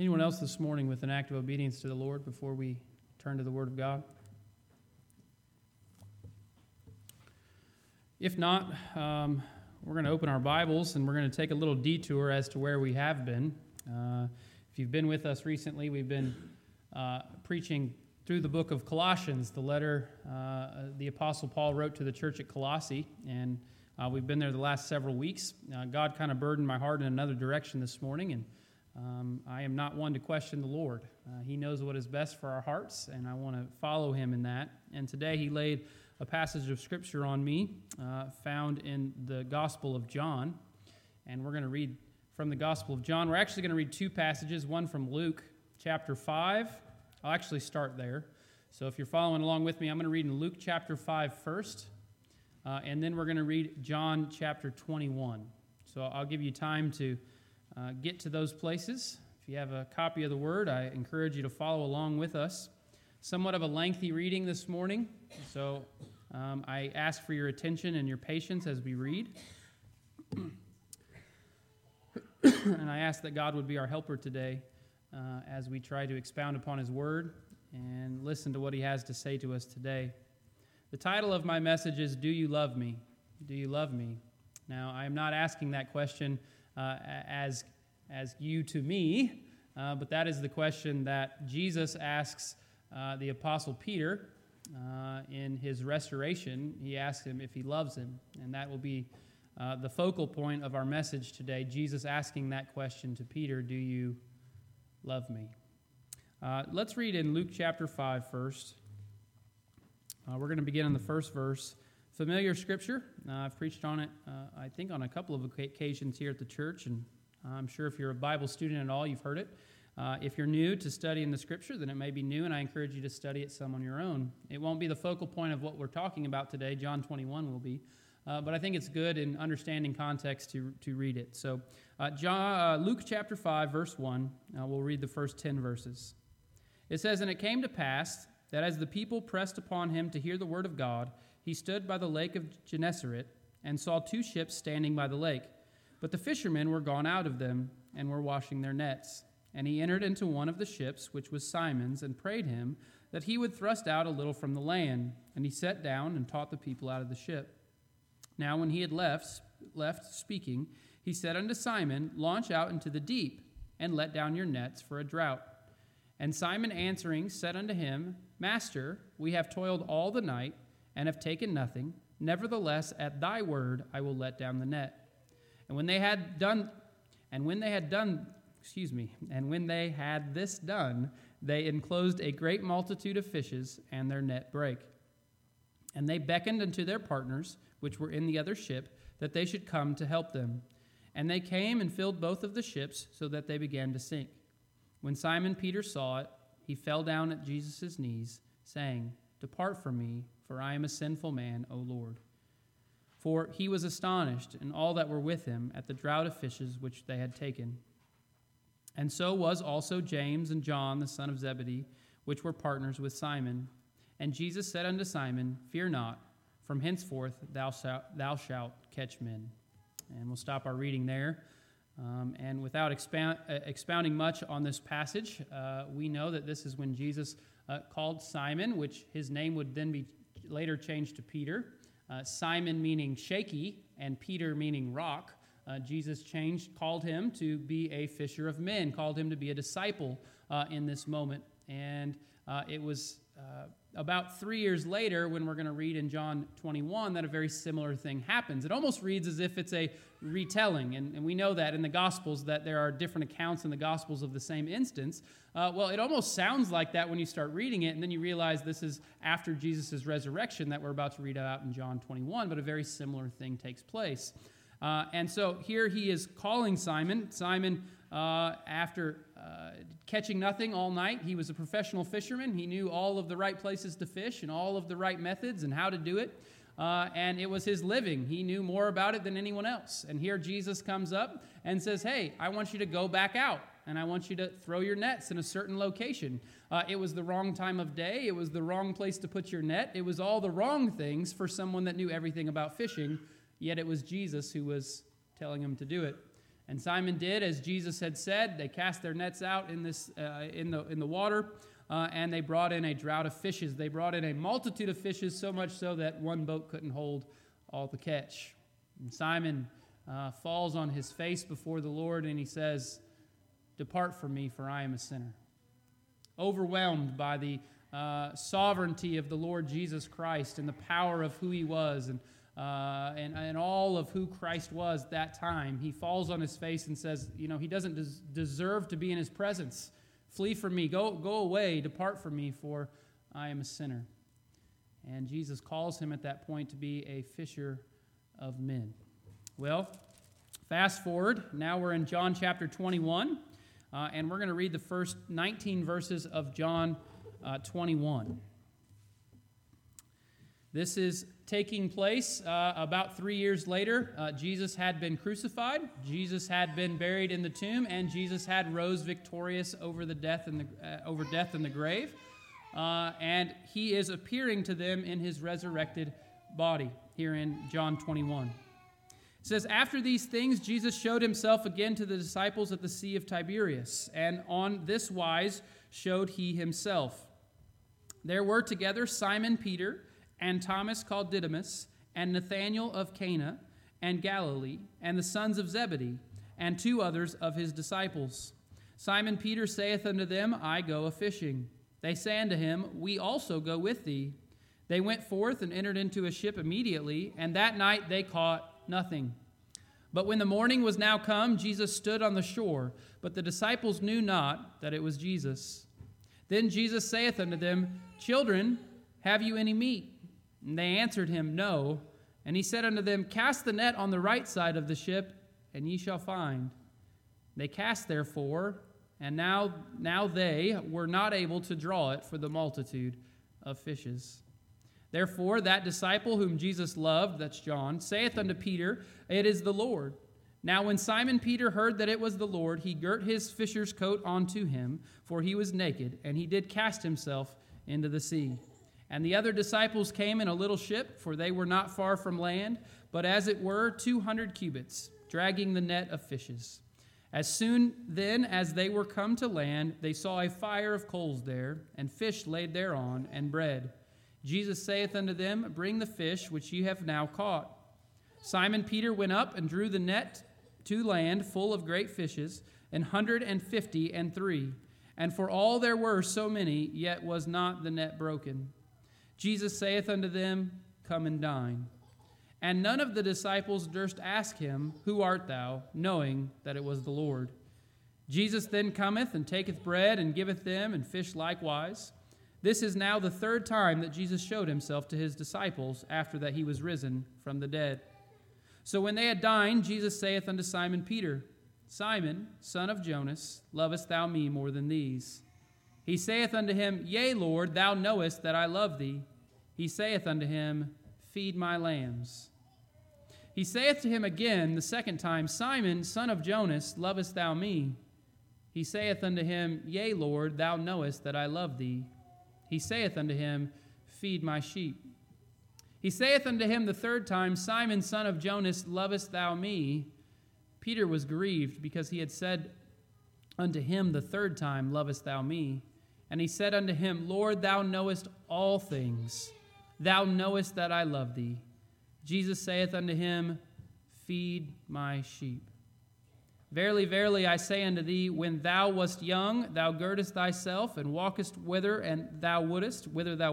Anyone else this morning with an act of obedience to the Lord before we turn to the Word of God? If not, we're going to open our Bibles and we're going to take a little detour as to where we have been. If you've been with us recently, we've been preaching through the book of Colossians, the letter the Apostle Paul wrote to the church at Colossae, and we've been there the last several weeks. God kind of burdened my heart in another direction this morning, and I am not one to question the Lord. He knows what is best for our hearts, and I want to follow him in that. And today he laid a passage of Scripture on me found in the Gospel of John, and we're going to read from the Gospel of John. We're actually going to read two passages, one from Luke chapter 5. I'll actually start there. So if you're following along with me, I'm going to read in Luke chapter 5 first, and then we're going to read John chapter 21. So I'll give you time to get to those places. If you have a copy of the Word, I encourage you to follow along with us. Somewhat of a lengthy reading this morning, so I ask for your attention and your patience as we read. And I ask that God would be our helper today as we try to expound upon His Word and listen to what He has to say to us today. The title of my message is, Do You Love Me? Do you love me? Now, I am not asking that question as you to me, but that is the question that Jesus asks the Apostle Peter in his restoration. He asks him if he loves him, and that will be the focal point of our message today, Jesus asking that question to Peter, do you love me? Let's read in Luke chapter 5 first. We're going to begin in the first verse. Familiar scripture. I've preached on it, I think, on a couple of occasions here at the church, and I'm sure if you're a Bible student at all, you've heard it. If you're new to studying the scripture, then it may be new, and I encourage you to study it some on your own. It won't be the focal point of what we're talking about today. John 21 will be. But I think it's good in understanding context to read it. So Luke chapter 5, verse 1, we'll read the first 10 verses. It says, And it came to pass that as the people pressed upon him to hear the word of God, he stood by the lake of Gennesaret and saw two ships standing by the lake. But the fishermen were gone out of them and were washing their nets. And he entered into one of the ships, which was Simon's, and prayed him that he would thrust out a little from the land. And he sat down and taught the people out of the ship. Now when he had left speaking, he said unto Simon, Launch out into the deep, and let down your nets for a draught. And Simon answering said unto him, Master, we have toiled all the night, and have taken nothing. Nevertheless, at thy word I will let down the net. And when they had this done, they enclosed a great multitude of fishes, and their net brake. And they beckoned unto their partners, which were in the other ship, that they should come to help them. And they came and filled both of the ships, so that they began to sink. When Simon Peter saw it, he fell down at Jesus' knees, saying, Depart from me, for I am a sinful man, O Lord. For he was astonished, and all that were with him, at the draught of fishes which they had taken. And so was also James and John, the son of Zebedee, which were partners with Simon. And Jesus said unto Simon, Fear not, from henceforth thou shalt catch men. And we'll stop our reading there. And without expounding much on this passage, we know that this is when Jesus called Simon, which his name would then be later changed to Peter. Simon meaning shaky, and Peter meaning rock. Jesus called him to be a fisher of men, called him to be a disciple in this moment. And it was about 3 years later, when we're going to read in John 21, that a very similar thing happens. It almost reads as if it's a retelling, and we know that in the Gospels that there are different accounts in the Gospels of the same instance. Well, it almost sounds like that when you start reading it, and then you realize this is after Jesus' resurrection that we're about to read out in John 21, but a very similar thing takes place. And so here he is calling Simon. Simon, after catching nothing all night, he was a professional fisherman. He knew all of the right places to fish and all of the right methods and how to do it. And it was his living. He knew more about it than anyone else. And here Jesus comes up and says, hey, I want you to go back out, and I want you to throw your nets in a certain location. It was the wrong time of day. It was the wrong place to put your net. It was all the wrong things for someone that knew everything about fishing, yet it was Jesus who was telling him to do it. And Simon did as Jesus had said. They cast their nets out in the water, and they brought in a drought of fishes. They brought in a multitude of fishes, so much so that one boat couldn't hold all the catch. And Simon falls on his face before the Lord, and he says, "Depart from me, for I am a sinner." Overwhelmed by the sovereignty of the Lord Jesus Christ and the power of who he was and all of who Christ was that time, he falls on his face and says, he doesn't deserve to be in his presence. Flee from me, go away, depart from me, for I am a sinner. And Jesus calls him at that point to be a fisher of men. Well, fast forward, now we're in John chapter 21, and we're going to read the first 19 verses of John 21. This is taking place about 3 years later. Jesus had been crucified, Jesus had been buried in the tomb, and Jesus had rose victorious over death and the grave. And he is appearing to them in his resurrected body here in John 21. It says, "After these things, Jesus showed himself again to the disciples at the Sea of Tiberias, and on this wise showed he himself. There were together Simon Peter, and Thomas called Didymus, and Nathanael of Cana, and Galilee, and the sons of Zebedee, and 2 others of his disciples. Simon Peter saith unto them, I go a-fishing. They say unto him, We also go with thee. They went forth and entered into a ship immediately, and that night they caught nothing. But when the morning was now come, Jesus stood on the shore, but the disciples knew not that it was Jesus. Then Jesus saith unto them, Children, have you any meat? And they answered him, No. And he said unto them, Cast the net on the right side of the ship, and ye shall find. They cast therefore, and now they were not able to draw it for the multitude of fishes. Therefore that disciple whom Jesus loved," that's John, "saith unto Peter, It is the Lord. Now when Simon Peter heard that it was the Lord, he girt his fisher's coat onto him, for he was naked, and he did cast himself into the sea. And the other disciples came in a little ship, for they were not far from land, but as it were 200 cubits, dragging the net of fishes. As soon then as they were come to land, they saw a fire of coals there, and fish laid thereon, and bread. Jesus saith unto them, Bring the fish which ye have now caught. Simon Peter went up and drew the net to land full of great fishes, 153. And for all there were so many, yet was not the net broken. Jesus saith unto them, Come and dine. And none of the disciples durst ask him, Who art thou? Knowing that it was the Lord. Jesus then cometh and taketh bread and giveth them, and fish likewise. This is now the 3rd time that Jesus showed himself to his disciples after that he was risen from the dead. So when they had dined, Jesus saith unto Simon Peter, Simon, son of Jonas, lovest thou me more than these? He saith unto him, Yea, Lord, thou knowest that I love thee. He saith unto him, Feed my lambs. He saith to him again the 2nd time, Simon, son of Jonas, lovest thou me? He saith unto him, Yea, Lord, thou knowest that I love thee. He saith unto him, Feed my sheep. He saith unto him the 3rd time, Simon, son of Jonas, lovest thou me? Peter was grieved because he had said unto him the 3rd time, Lovest thou me? And he said unto him, Lord, thou knowest all things. Thou knowest that I love thee. Jesus saith unto him, Feed my sheep. Verily, verily, I say unto thee, when thou wast young, thou girdest thyself, and walkest whither thou wouldest.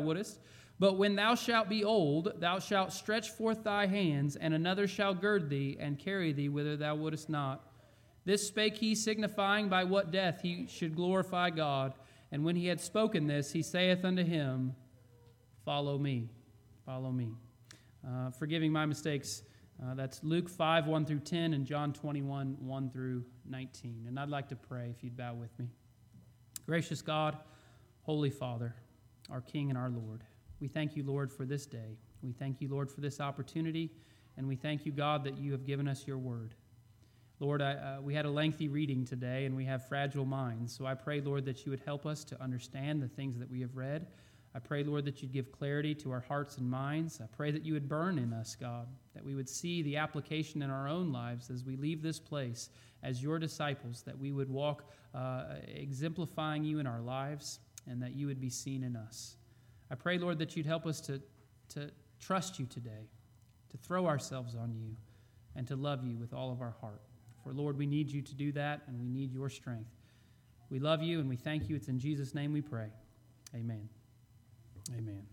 But when thou shalt be old, thou shalt stretch forth thy hands, and another shall gird thee, and carry thee whither thou wouldest not. This spake he, signifying by what death he should glorify God. And when he had spoken this, he saith unto him, Follow me. Follow me. Forgiving my mistakes, that's Luke 5, 1 through 10, and John 21, 1 through 19. And I'd like to pray if you'd bow with me. Gracious God, Holy Father, our King and our Lord, we thank you, Lord, for this day. We thank you, Lord, for this opportunity, and we thank you, God, that you have given us your word. Lord, we had a lengthy reading today, and we have fragile minds. So I pray, Lord, that you would help us to understand the things that we have read. I pray, Lord, that you'd give clarity to our hearts and minds. I pray that you would burn in us, God, that we would see the application in our own lives as we leave this place as your disciples, that we would walk exemplifying you in our lives, and that you would be seen in us. I pray, Lord, that you'd help us to trust you today, to throw ourselves on you, and to love you with all of our heart. For, Lord, we need you to do that, and we need your strength. We love you, and we thank you. It's in Jesus' name we pray. Amen. Amen.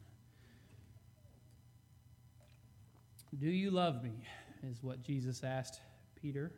Do you love me, is what Jesus asked Peter.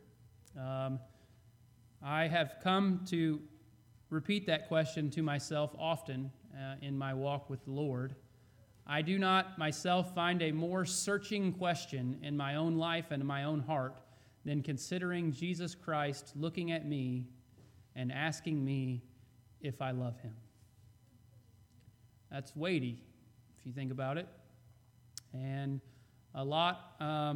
I have come to repeat that question to myself often in my walk with the Lord. I do not myself find a more searching question in my own life and in my own heart than considering Jesus Christ looking at me and asking me if I love him. That's weighty, if you think about it, and a lot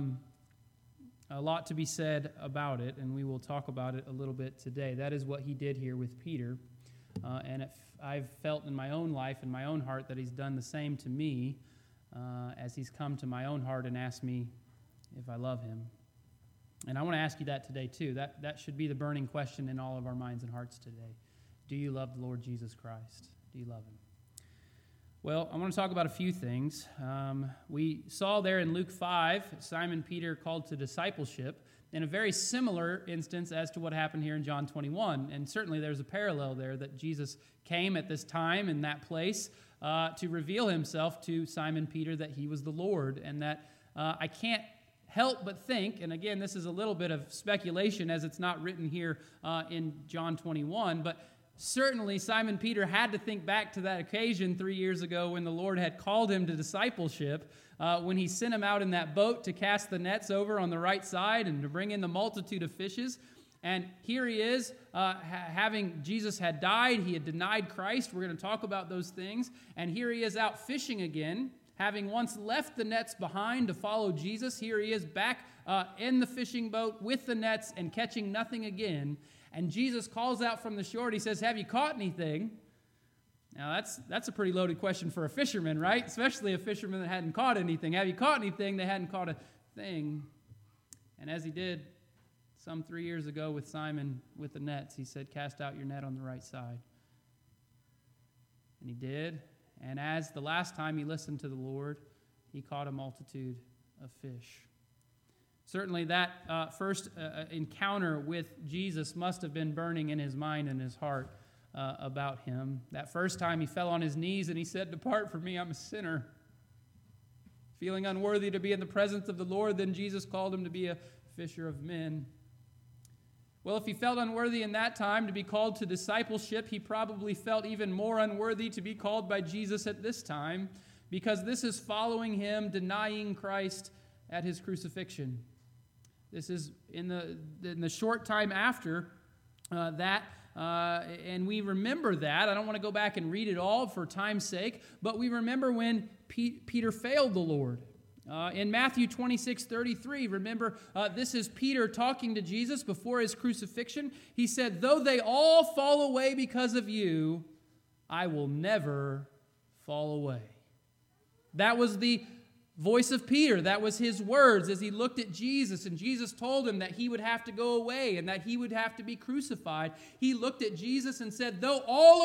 to be said about it, and we will talk about it a little bit today. That is what he did here with Peter, and I've felt in my own life, in my own heart, that he's done the same to me as he's come to my own heart and asked me if I love him. And I want to ask you that today, too. That should be the burning question in all of our minds and hearts today. Do you love the Lord Jesus Christ? Do you love him? Well, I want to talk about a few things. We saw there in Luke 5, Simon Peter called to discipleship in a very similar instance as to what happened here in John 21. And certainly there's a parallel there that Jesus came at this time in that place to reveal himself to Simon Peter that he was the Lord, and that I can't help but think, and again, this is a little bit of speculation as it's not written here in John 21, but certainly Simon Peter had to think back to that occasion 3 years ago when the Lord had called him to discipleship, when he sent him out in that boat to cast the nets over on the right side and to bring in the multitude of fishes. And here he is, having Jesus had died, he had denied Christ. We're going to talk about those things. And here he is out fishing again, having once left the nets behind to follow Jesus. Here he is back in the fishing boat with the nets and catching nothing again. And Jesus calls out from the shore. He says, "Have you caught anything?" Now, that's a pretty loaded question for a fisherman, right? Especially a fisherman that hadn't caught anything. Have you caught anything? They hadn't caught a thing. And as he did some 3 years ago with Simon with the nets, he said, "Cast out your net on the right side." And he did. And as the last time he listened to the Lord, he caught a multitude of fish. Certainly that first encounter with Jesus must have been burning in his mind and his heart about him. That first time he fell on his knees and he said, "Depart from me, I'm a sinner." Feeling unworthy to be in the presence of the Lord, then Jesus called him to be a fisher of men. Well, if he felt unworthy in that time to be called to discipleship, he probably felt even more unworthy to be called by Jesus at this time, because this is following him, denying Christ at his crucifixion. This is in the short time after that, and we remember that. I don't want to go back and read it all for time's sake, but we remember when Peter failed the Lord. In Matthew 26:33, remember, this is Peter talking to Jesus before his crucifixion. He said, "Though they all fall away because of you, I will never fall away." That was the voice of Peter. That was his words as he looked at Jesus, and Jesus told him that he would have to go away and that he would have to be crucified. He looked at Jesus and said, though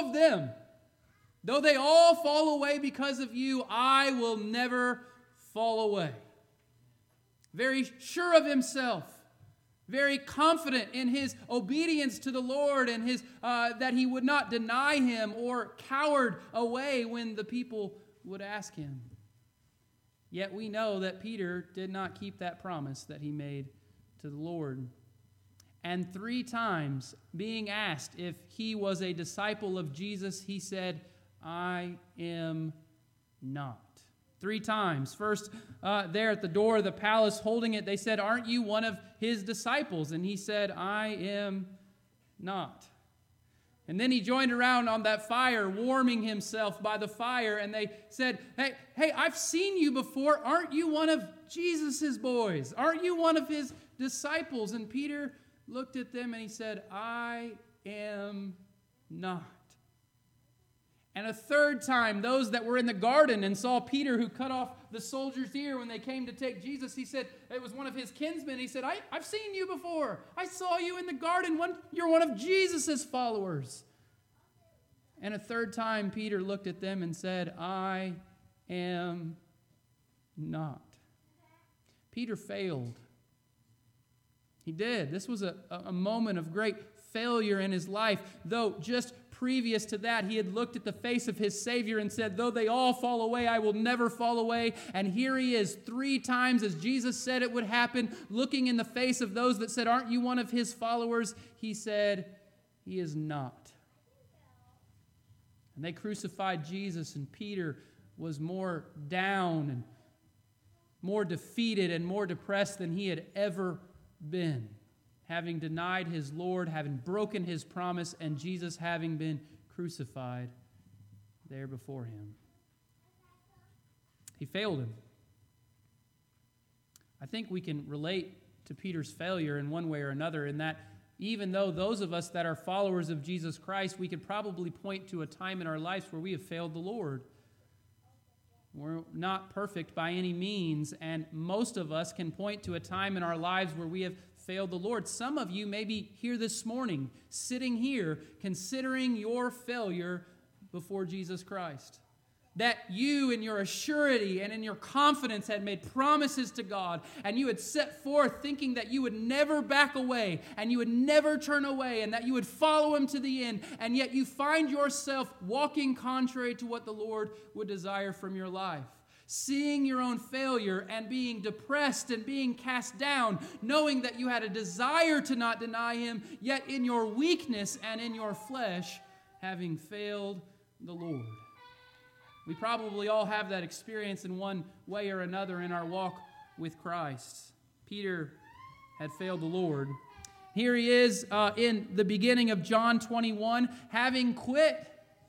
they all fall away because of you, I will never fall away. Very sure of himself, very confident in his obedience to the Lord and his that he would not deny him or cower away when the people would ask him. Yet we know that Peter did not keep that promise that he made to the Lord. And 3 times, being asked if he was a disciple of Jesus, he said, "I am not." 3 times. First, there at the door of the palace holding it, they said, "Aren't you one of his disciples?" And he said, "I am not." And then he joined around on that fire, warming himself by the fire, and they said, hey, I've seen you before. Aren't you one of Jesus' boys? Aren't you one of his disciples? And Peter looked at them and he said, "I am not." And a third time, those that were in the garden and saw Peter who cut off the soldier's ear when they came to take Jesus, he said, it was one of his kinsmen. He said, I've seen you before. I saw you in the garden. You're one of Jesus' followers. And a third time, Peter looked at them and said, I am not. Peter failed. He did. This was a moment of great failure in his life, though just previous to that, he had looked at the face of his Savior and said, though they all fall away, I will never fall away. And here he is 3 times, as Jesus said it would happen, looking in the face of those that said, aren't you one of his followers? He said, he is not. And they crucified Jesus, and Peter was more down and more defeated and more depressed than he had ever been, having denied his Lord, having broken his promise, and Jesus having been crucified there before him. He failed him. I think we can relate to Peter's failure in one way or another, in that even though those of us that are followers of Jesus Christ, we could probably point to a time in our lives where we have failed the Lord. We're not perfect by any means, and most of us can point to a time in our lives where we have failed the Lord. Some of you may be here this morning, sitting here, considering your failure before Jesus Christ. That you in your assurity and in your confidence had made promises to God, and you had set forth thinking that you would never back away, and you would never turn away, and that you would follow him to the end, and yet you find yourself walking contrary to what the Lord would desire from your life. Seeing your own failure and being depressed and being cast down, knowing that you had a desire to not deny him, yet in your weakness and in your flesh, having failed the Lord. We probably all have that experience in one way or another in our walk with Christ. Peter had failed the Lord. Here he is in the beginning of John 21, having quit.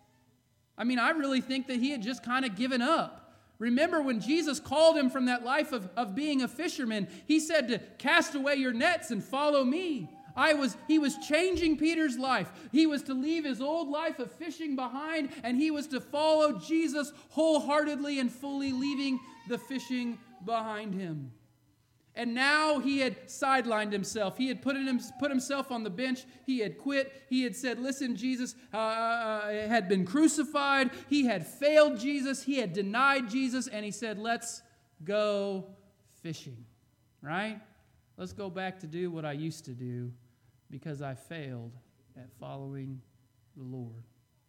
I really think that he had just kind of given up. Remember when Jesus called him from that life of being a fisherman, he said to cast away your nets and follow me. He was changing Peter's life. He was to leave his old life of fishing behind, and he was to follow Jesus wholeheartedly and fully, leaving the fishing behind him. And now he had sidelined himself. He had put himself on the bench. He had quit. He had said, listen, Jesus had been crucified. He had failed Jesus. He had denied Jesus. And he said, let's go fishing, right? Let's go back to do what I used to do because I failed at following the Lord.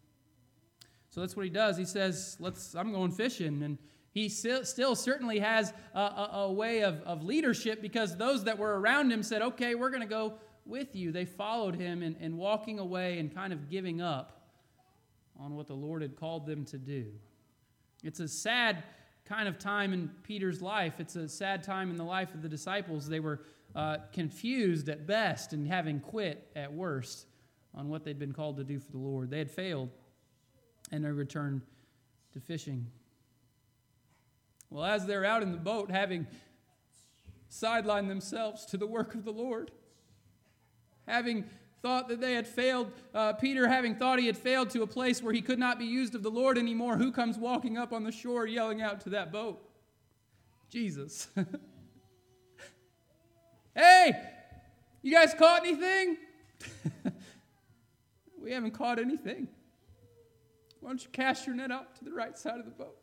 So that's what he does. He says, I'm going fishing. And he still certainly has a way of leadership, because those that were around him said, okay, we're going to go with you. They followed him in walking away and kind of giving up on what the Lord had called them to do. It's a sad kind of time in Peter's life. It's a sad time in the life of the disciples. They were confused at best and having quit at worst on what they'd been called to do for the Lord. They had failed, and they returned to fishing. Well, as they're out in the boat, having sidelined themselves to the work of the Lord, having thought that they had failed, Peter having thought he had failed to a place where he could not be used of the Lord anymore, who comes walking up on the shore yelling out to that boat? Jesus. Hey, you guys caught anything? We haven't caught anything. Why don't you cast your net out to the right side of the boat?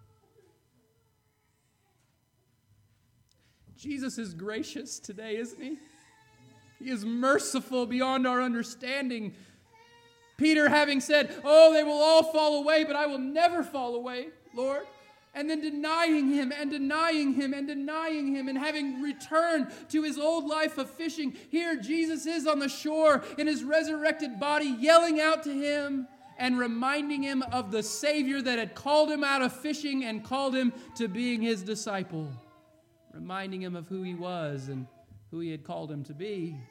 Jesus is gracious today, isn't he? He is merciful beyond our understanding. Peter having said, oh, they will all fall away, but I will never fall away, Lord. And then denying him and denying him and denying him, and having returned to his old life of fishing. Here Jesus is on the shore in his resurrected body, yelling out to him and reminding him of the Savior that had called him out of fishing and called him to being his disciple. Reminding him of who he was and who he had called him to be.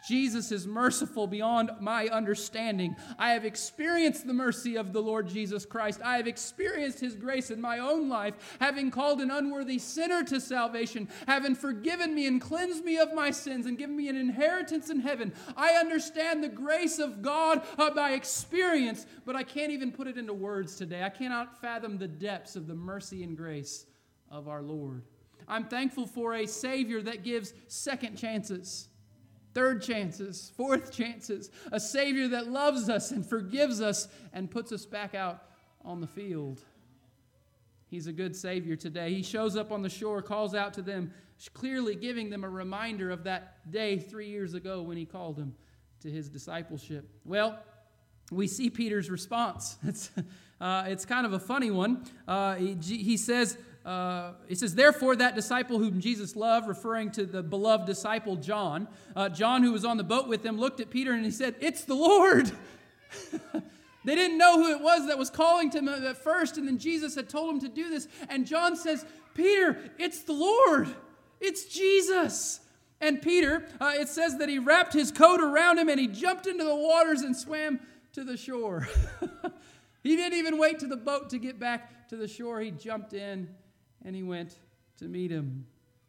Jesus is merciful beyond my understanding. I have experienced the mercy of the Lord Jesus Christ. I have experienced His grace in my own life, having called an unworthy sinner to salvation, having forgiven me and cleansed me of my sins and given me an inheritance in heaven. I understand the grace of God by experience, but I can't even put it into words today. I cannot fathom the depths of the mercy and grace of our Lord. I'm thankful for a Savior that gives second chances, third chances, fourth chances, a Savior that loves us and forgives us and puts us back out on the field. He's a good Savior today. He shows up on the shore, calls out to them, clearly giving them a reminder of that day 3 years ago when He called them to His discipleship. Well, we see Peter's response. It's kind of a funny one. He says, therefore that disciple whom Jesus loved, referring to the beloved disciple John, John who was on the boat with them, looked at Peter and he said, "It's the Lord." They didn't know who it was that was calling to him at first, and then Jesus had told him to do this. And John says, "Peter, it's the Lord. It's Jesus." And Peter, it says that he wrapped his coat around him and he jumped into the waters and swam to the shore. He didn't even wait to the boat to get back to the shore. He jumped in and he went to meet him.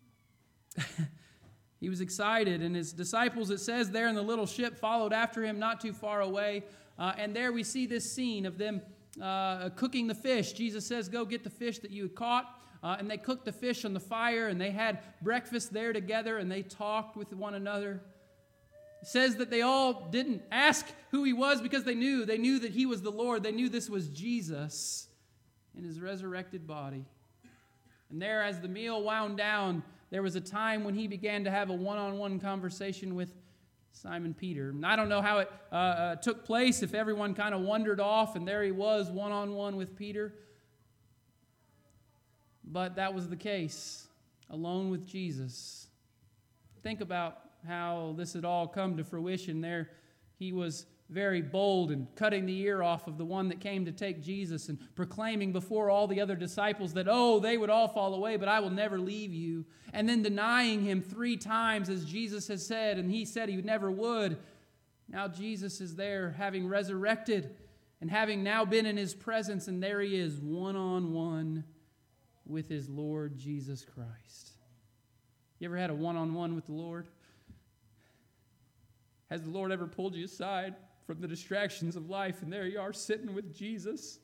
He was excited, and his disciples, it says there in the little ship, followed after him not too far away. And there we see this scene of them cooking the fish. Jesus says, "Go get the fish that you had caught." And they cooked the fish on the fire, and they had breakfast there together, and they talked with one another. It says that they all didn't ask who He was because they knew. They knew that He was the Lord. They knew this was Jesus in His resurrected body. And there, as the meal wound down, there was a time when He began to have a one-on-one conversation with Simon Peter. And I don't know how it took place, if everyone kind of wandered off and there He was one-on-one with Peter. But that was the case, alone with Jesus. Think about how this had all come to fruition. There He was very bold and cutting the ear off of the one that came to take Jesus and proclaiming before all the other disciples that, they would all fall away, but I will never leave you. And then denying Him 3 times, as Jesus has said, and He said He never would. Now Jesus is there, having resurrected and having now been in His presence, and there He is, one-on-one with His Lord Jesus Christ. You ever had a one-on-one with the Lord? Has the Lord ever pulled you aside from the distractions of life, and there you are sitting with Jesus?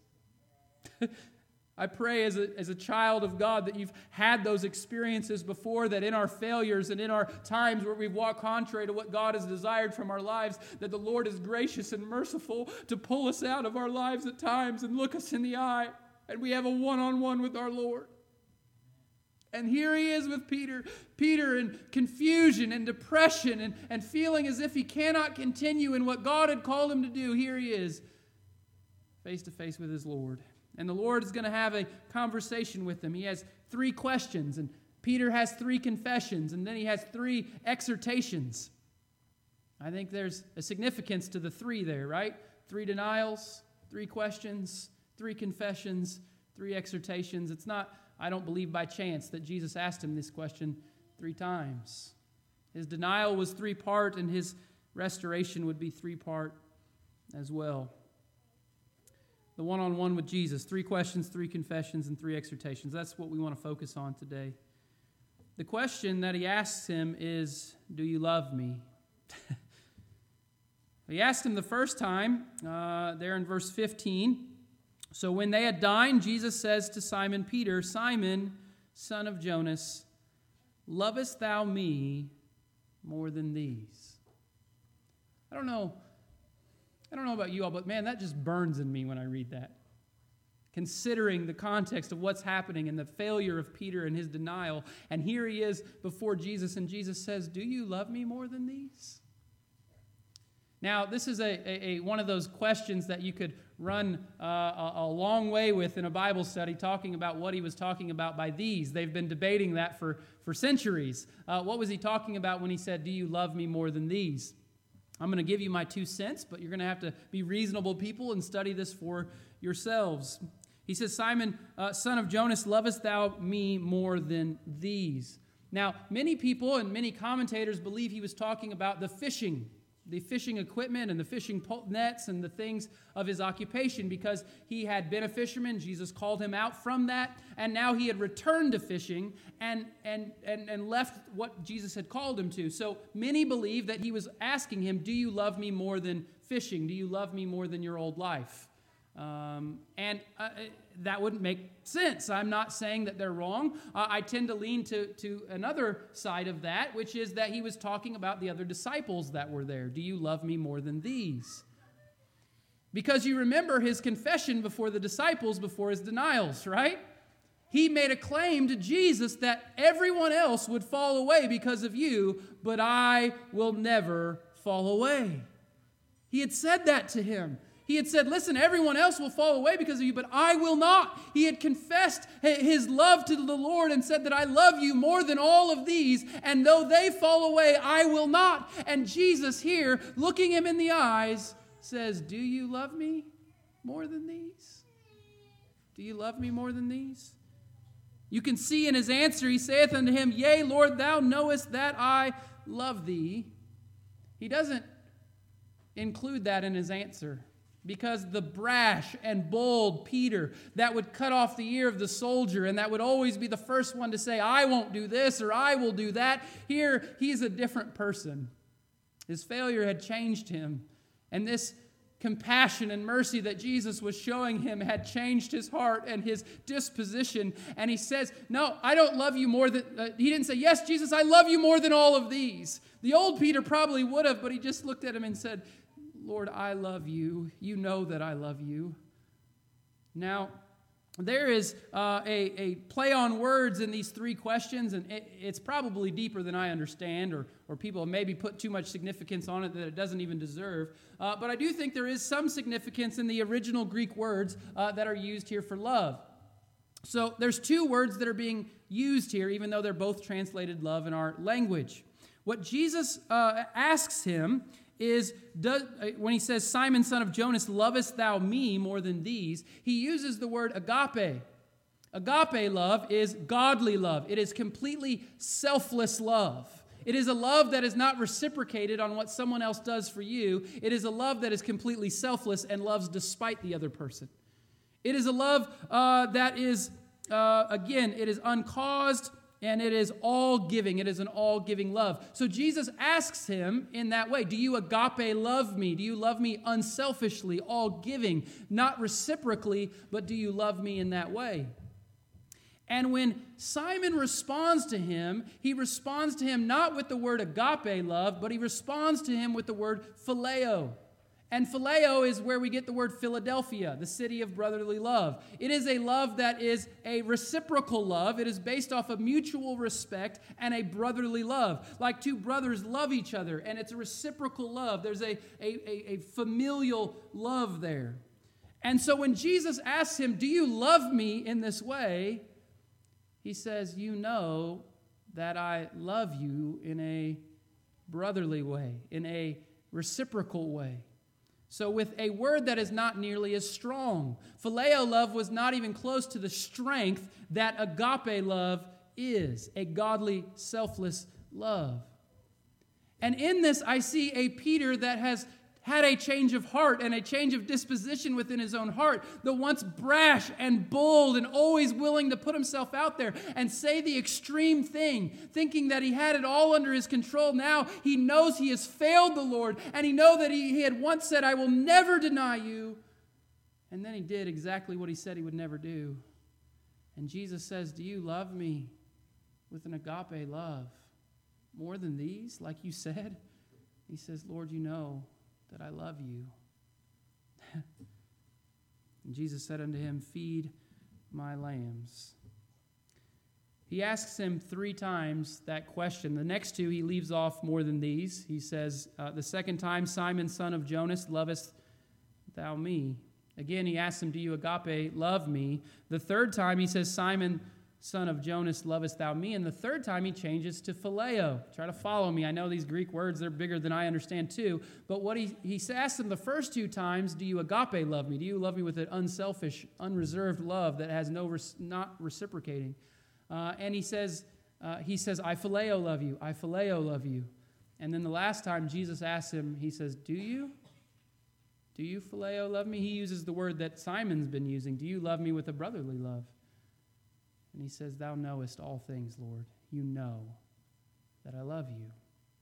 I pray as a child of God that you've had those experiences before, that in our failures and in our times where we've walked contrary to what God has desired from our lives, that the Lord is gracious and merciful to pull us out of our lives at times and look us in the eye, and we have a one-on-one with our Lord. And here He is with Peter. Peter in confusion and depression and feeling as if he cannot continue in what God had called him to do. Here he is, face to face with his Lord. And the Lord is going to have a conversation with him. He has 3 questions, and Peter has 3 confessions, and then he has 3 exhortations. I think there's a significance to the 3 there, right? 3 denials, 3 questions, 3 confessions, 3 exhortations. It's not, I don't believe, by chance that Jesus asked him this question 3 times. His denial was 3-part, and his restoration would be 3-part as well. The one-on-one with Jesus, 3 questions, 3 confessions, and 3 exhortations. That's what we want to focus on today. The question that he asks him is, "Do you love me?" He asked him the first time, there in verse 15. So when they had dined, Jesus says to Simon Peter, "Simon, son of Jonas, lovest thou me more than these?" I don't know about you all, but man, that just burns in me when I read that. Considering the context of what's happening and the failure of Peter and his denial. And here he is before Jesus, and Jesus says, "Do you love me more than these?" Now, this is a one of those questions that you could run a long way with in a Bible study, talking about what he was talking about by these. They've been debating that for centuries. What was he talking about when he said, "Do you love me more than these?" I'm going to give you my 2 cents, but you're going to have to be reasonable people and study this for yourselves. He says, "Simon, son of Jonas, lovest thou me more than these?" Now, many people and many commentators believe he was talking about the fishing equipment and the fishing nets and the things of his occupation, because he had been a fisherman. Jesus called him out from that, and now he had returned to fishing and left what Jesus had called him to. So many believe that he was asking him, do you love me more than fishing? Do you love me more than your old life? That wouldn't make sense. I'm not saying that they're wrong. I tend to lean to another side of that, which is that he was talking about the other disciples that were there. Do you love me more than these? Because you remember his confession before the disciples, before his denials, right? He made a claim to Jesus that everyone else would fall away because of you, but I will never fall away. He had said that to him. He had said, listen, everyone else will fall away because of you, but I will not. He had confessed his love to the Lord and said that I love you more than all of these, and though they fall away, I will not. And Jesus here, looking him in the eyes, says, do you love me more than these? Do you love me more than these? You can see in his answer, he saith unto him, yea, Lord, thou knowest that I love thee. He doesn't include that in his answer, because the brash and bold Peter that would cut off the ear of the soldier and that would always be the first one to say, I won't do this or I will do that. Here, he's a different person. His failure had changed him. And this compassion and mercy that Jesus was showing him had changed his heart and his disposition. And he says, no, I don't love you more than... he didn't say, yes, Jesus, I love you more than all of these. The old Peter probably would have, but he just looked at him and said, Lord, I love you. You know that I love you. Now, there is a play on words in these three questions, and it's probably deeper than I understand, or people maybe put too much significance on it that it doesn't even deserve. But I do think there is some significance in the original Greek words that are used here for love. So there's two words that are being used here, even though they're both translated love in our language. What Jesus asks him is, when he says, Simon, son of Jonas, lovest thou me more than these? He uses the word agape. Agape love is godly love. It is completely selfless love. It is a love that is not reciprocated on what someone else does for you. It is a love that is completely selfless and loves despite the other person. It is a love that is, again, it is uncaused, and it is all-giving. It is an all-giving love. So Jesus asks him in that way, do you agape love me? Do you love me unselfishly, all-giving, not reciprocally, but do you love me in that way? And when Simon responds to him, he responds to him not with the word agape love, but he responds to him with the word phileo. And phileo is where we get the word Philadelphia, the city of brotherly love. It is a love that is a reciprocal love. It is based off of mutual respect and a brotherly love. Like two brothers love each other, and it's a reciprocal love. There's a familial love there. And so when Jesus asks him, do you love me in this way? He says, you know that I love you in a brotherly way, in a reciprocal way. So with a word that is not nearly as strong. Phileo love was not even close to the strength that agape love is, a godly, selfless love. And in this, I see a Peter that has had a change of heart and a change of disposition within his own heart. The once brash and bold and always willing to put himself out there and say the extreme thing, thinking that he had it all under his control. Now he knows he has failed the Lord, and he knows that he had once said, I will never deny you. And then he did exactly what he said he would never do. And Jesus says, do you love me with an agape love more than these, like you said? He says, Lord, you know that I love you. And Jesus said unto him, feed my lambs. He asks him 3 times that question. The next 2, he leaves off more than these. He says, the second time, Simon, son of Jonas, lovest thou me? Again, he asks him, do you agape love me? The third time, he says, Simon, son of Jonas, lovest thou me? And the third time he changes to phileo. Try to follow me. I know these Greek words, they're bigger than I understand too. But what he asks him the first 2 times, do you agape love me? Do you love me with an unselfish, unreserved love that has not reciprocating? And he says he says, I phileo love you, I phileo love you. And then the last time Jesus asks him, he says, do you? Do you phileo love me? He uses the word that Simon's been using. Do you love me with a brotherly love? And he says, thou knowest all things, Lord. You know that I love you.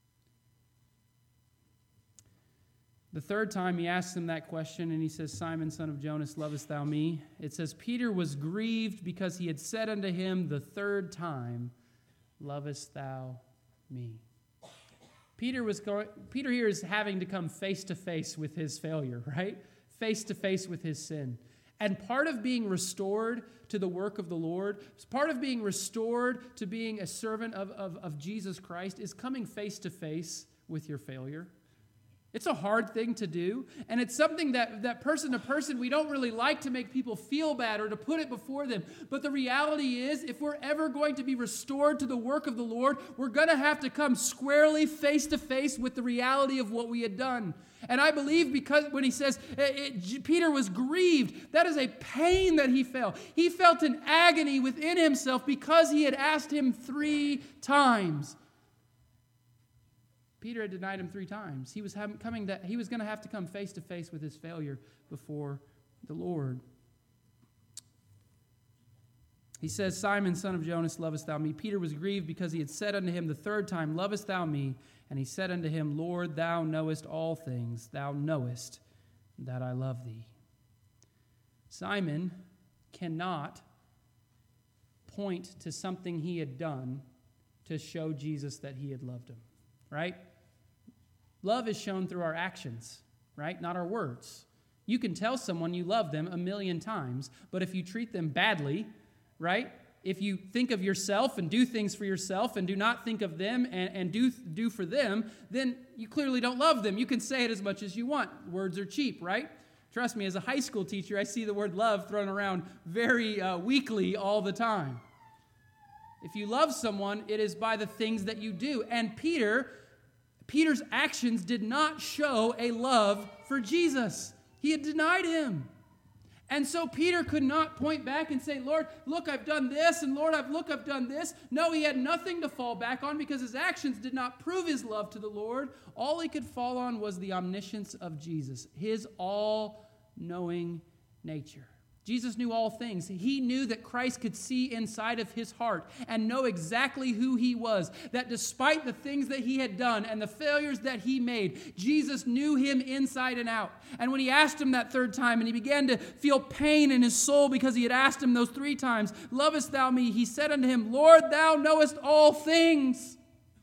The third time he asks him that question, and he says, Simon, son of Jonas, lovest thou me? It says, Peter was grieved because he had said unto him the third time, lovest thou me? Peter here is having to come face to face with his failure, right? Face to face with his sin. And part of being restored to the work of the Lord, part of being restored to being a servant of Jesus Christ is coming face to face with your failure. It's a hard thing to do, and it's something that person to person we don't really like to make people feel bad or to put it before them. But the reality is, if we're ever going to be restored to the work of the Lord, we're going to have to come squarely face to face with the reality of what we had done. And I believe because when he says Peter was grieved, that is a pain that he felt. He felt an agony within himself because he had asked him 3 times. Peter had denied him 3 times. He was going to have to come face to face with his failure before the Lord. He says, Simon, son of Jonas, lovest thou me? Peter was grieved because he had said unto him the 3rd time, lovest thou me? And he said unto him, Lord, thou knowest all things. Thou knowest that I love thee. Simon cannot point to something he had done to show Jesus that he had loved him, right? Love is shown through our actions, right? Not our words. You can tell someone you love them 1,000,000 times, but if you treat them badly, right? If you think of yourself and do things for yourself and do not think of them and do for them, then you clearly don't love them. You can say it as much as you want. Words are cheap, right? Trust me, as a high school teacher, I see the word love thrown around very weakly all the time. If you love someone, it is by the things that you do. And Peter's actions did not show a love for Jesus. He had denied him. And so Peter could not point back and say, Lord, look, I've done this, and Lord, I've done this. No, he had nothing to fall back on because his actions did not prove his love to the Lord. All he could fall on was the omniscience of Jesus, his all-knowing nature. Jesus knew all things. He knew that Christ could see inside of his heart and know exactly who he was. That despite the things that he had done and the failures that he made, Jesus knew him inside and out. And when he asked him that 3rd time and he began to feel pain in his soul because he had asked him those 3 times, lovest thou me? He said unto him, Lord, thou knowest all things.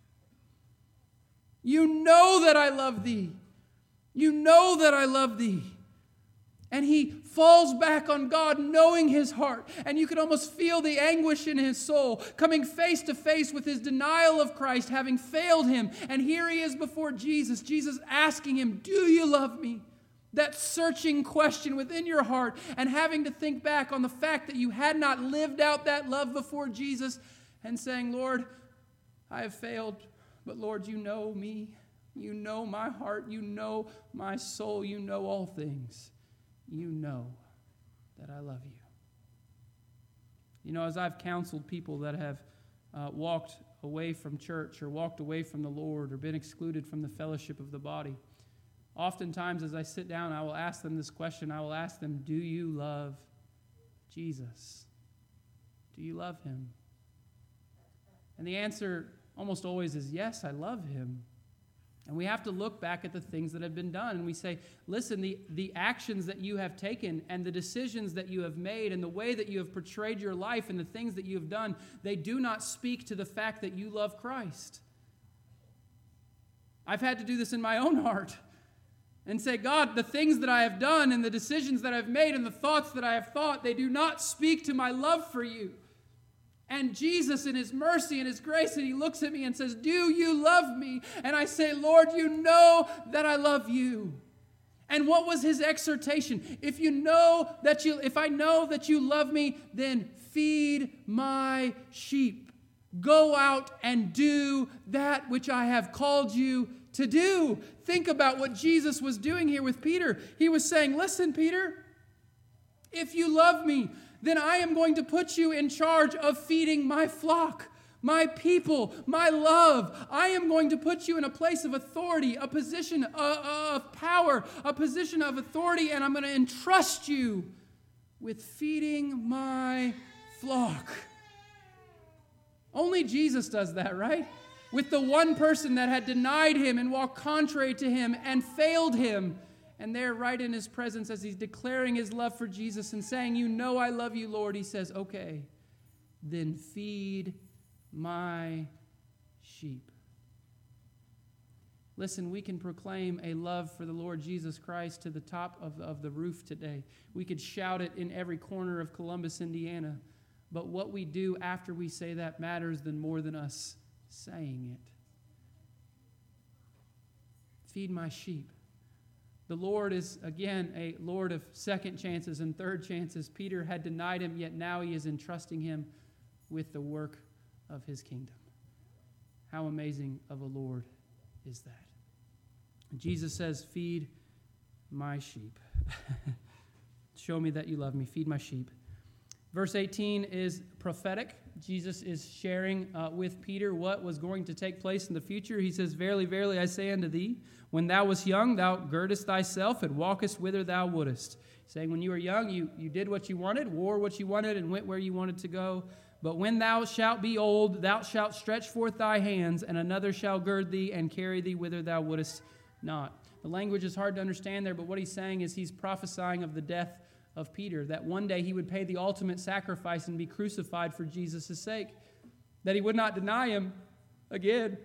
You know that I love thee. You know that I love thee. And he falls back on God, knowing his heart. And you can almost feel the anguish in his soul, coming face to face with his denial of Christ, having failed him. And here he is before Jesus. Jesus asking him, do you love me? That searching question within your heart, and having to think back on the fact that you had not lived out that love before Jesus, and saying, Lord, I have failed, but Lord, you know me. You know my heart. You know my soul. You know all things. You know that I love you. You know, as I've counseled people that have walked away from church or walked away from the Lord or been excluded from the fellowship of the body, oftentimes as I sit down, I will ask them this question. I will ask them, do you love Jesus? Do you love him? And the answer almost always is yes, I love him. And we have to look back at the things that have been done. And we say, listen, the actions that you have taken and the decisions that you have made and the way that you have portrayed your life and the things that you have done, they do not speak to the fact that you love Christ. I've had to do this in my own heart and say, God, the things that I have done and the decisions that I've made and the thoughts that I have thought, they do not speak to my love for you. And Jesus in his mercy and his grace, and he looks at me and says, do you love me? And I say, Lord, you know that I love you. And what was his exhortation? If I know that you love me, then feed my sheep. Go out and do that which I have called you to do. Think about what Jesus was doing here with Peter. He was saying, listen, Peter, if you love me, then I am going to put you in charge of feeding my flock, my people, my love. I am going to put you in a place of authority, a position of power, a position of authority, and I'm going to entrust you with feeding my flock. Only Jesus does that, right? With the one person that had denied him and walked contrary to him and failed him. And there, right in his presence, as he's declaring his love for Jesus and saying, you know I love you, Lord, he says, okay, then feed my sheep. Listen, we can proclaim a love for the Lord Jesus Christ to the top of the roof today. We could shout it in every corner of Columbus, Indiana. But what we do after we say that matters more than us saying it. Feed my sheep. The Lord is, again, a Lord of second chances and third chances. Peter had denied him, yet now he is entrusting him with the work of his kingdom. How amazing of a Lord is that? Jesus says, feed my sheep. Show me that you love me. Feed my sheep. Verse 18 is prophetic. Jesus is sharing with Peter what was going to take place in the future. He says, verily, verily, I say unto thee, when thou wast young, thou girdest thyself and walkest whither thou wouldest. Saying when you were young, you did what you wanted, wore what you wanted, and went where you wanted to go. But when thou shalt be old, thou shalt stretch forth thy hands, and another shall gird thee and carry thee whither thou wouldest not. The language is hard to understand there, but what he's saying is he's prophesying of the death of Peter, that one day he would pay the ultimate sacrifice and be crucified for Jesus' sake, that he would not deny him again.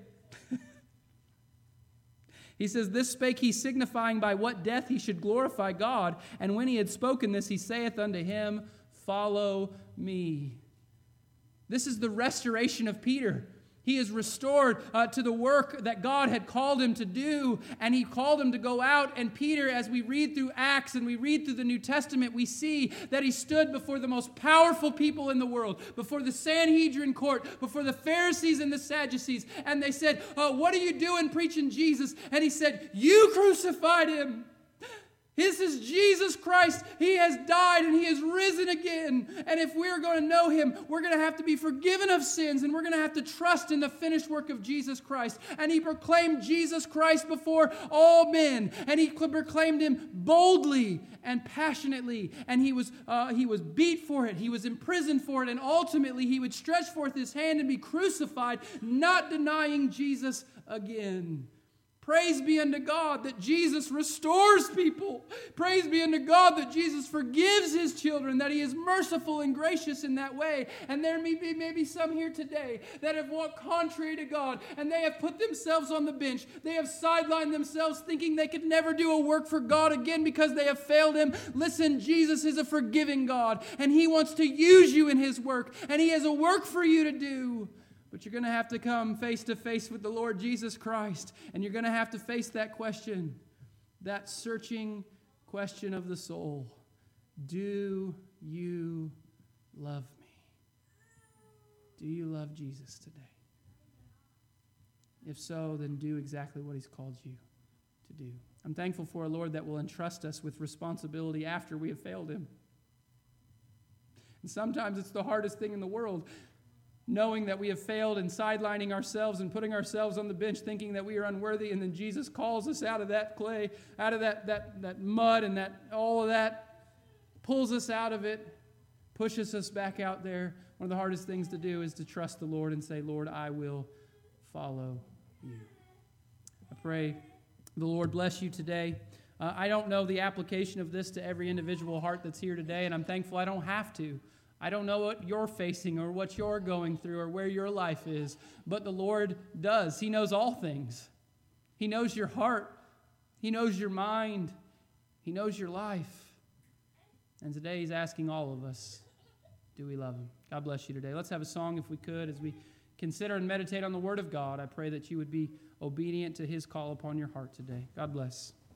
He says, this spake he, signifying by what death he should glorify God. And when he had spoken this, he saith unto him, follow me. This is the restoration of Peter. He is restored to the work that God had called him to do, and he called him to go out. And Peter, as we read through Acts and we read through the New Testament, we see that he stood before the most powerful people in the world, before the Sanhedrin court, before the Pharisees and the Sadducees, and they said, what are you doing preaching Jesus? And he said, you crucified him. This is Jesus Christ. He has died and he has risen again. And if we're going to know him, we're going to have to be forgiven of sins, and we're going to have to trust in the finished work of Jesus Christ. And he proclaimed Jesus Christ before all men. And he proclaimed him boldly and passionately. And he was beat for it. He was imprisoned for it. And ultimately he would stretch forth his hand and be crucified, not denying Jesus again. Praise be unto God that Jesus restores people. Praise be unto God that Jesus forgives his children, that he is merciful and gracious in that way. And there may be some here today that have walked contrary to God, and they have put themselves on the bench. They have sidelined themselves thinking they could never do a work for God again because they have failed him. Listen, Jesus is a forgiving God, and he wants to use you in his work, and he has a work for you to do. But you're going to have to come face to face with the Lord Jesus Christ. And you're going to have to face that question, that searching question of the soul. Do you love me? Do you love Jesus today? If so, then do exactly what he's called you to do. I'm thankful for a Lord that will entrust us with responsibility after we have failed him. And sometimes it's the hardest thing in the world, knowing that we have failed and sidelining ourselves and putting ourselves on the bench thinking that we are unworthy, and then Jesus calls us out of that clay, out of that mud and all of that, pulls us out of it, pushes us back out there. One of the hardest things to do is to trust the Lord and say, Lord, I will follow you. I pray the Lord bless you today. I don't know the application of this to every individual heart that's here today, and I'm thankful I don't have to. I don't know what you're facing or what you're going through or where your life is, but the Lord does. He knows all things. He knows your heart. He knows your mind. He knows your life. And today he's asking all of us, do we love him? God bless you today. Let's have a song if we could as we consider and meditate on the word of God. I pray that you would be obedient to his call upon your heart today. God bless.